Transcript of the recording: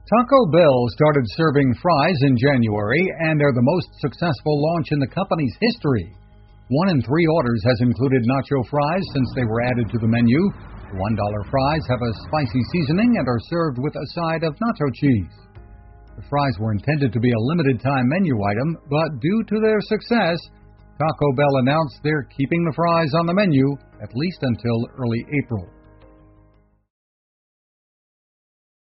Taco Bell started serving fries in January, and they're the most successful launch in the company's history. 1 in 3 orders has included nacho fries since they were added to the menu. The $1 fries have a spicy seasoning and are served with a side of nacho cheese. The fries were intended to be a limited-time menu item, but due to their success, Taco Bell announced they're keeping the fries on the menu at least until early April.